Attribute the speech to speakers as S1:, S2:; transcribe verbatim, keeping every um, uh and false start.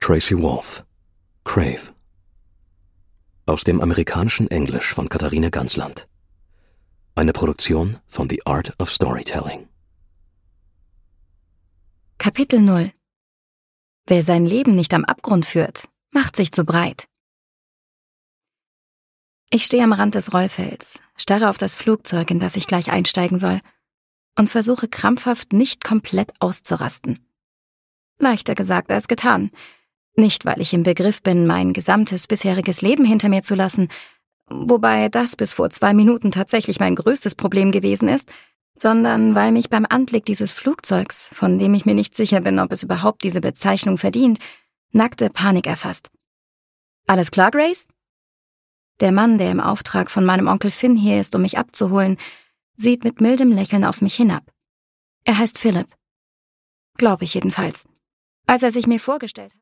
S1: Tracy Wolff, Crave. Aus dem amerikanischen Englisch von Katharine Gansland. Eine Produktion von The Art of Storytelling.
S2: Kapitel null. Wer sein Leben nicht am Abgrund führt, macht sich zu breit. Ich stehe am Rand des Rollfelds, starre auf das Flugzeug, in das ich gleich einsteigen soll, und versuche krampfhaft, nicht komplett auszurasten. Leichter gesagt als getan. Nicht, weil ich im Begriff bin, mein gesamtes bisheriges Leben hinter mir zu lassen, wobei das bis vor zwei Minuten tatsächlich mein größtes Problem gewesen ist, sondern weil mich beim Anblick dieses Flugzeugs, von dem ich mir nicht sicher bin, ob es überhaupt diese Bezeichnung verdient, nackte Panik erfasst. »Alles klar, Grace?« Der Mann, der im Auftrag von meinem Onkel Finn hier ist, um mich abzuholen, sieht mit mildem Lächeln auf mich hinab. Er heißt Philip. Glaube ich jedenfalls. Als er sich mir vorgestellt hat.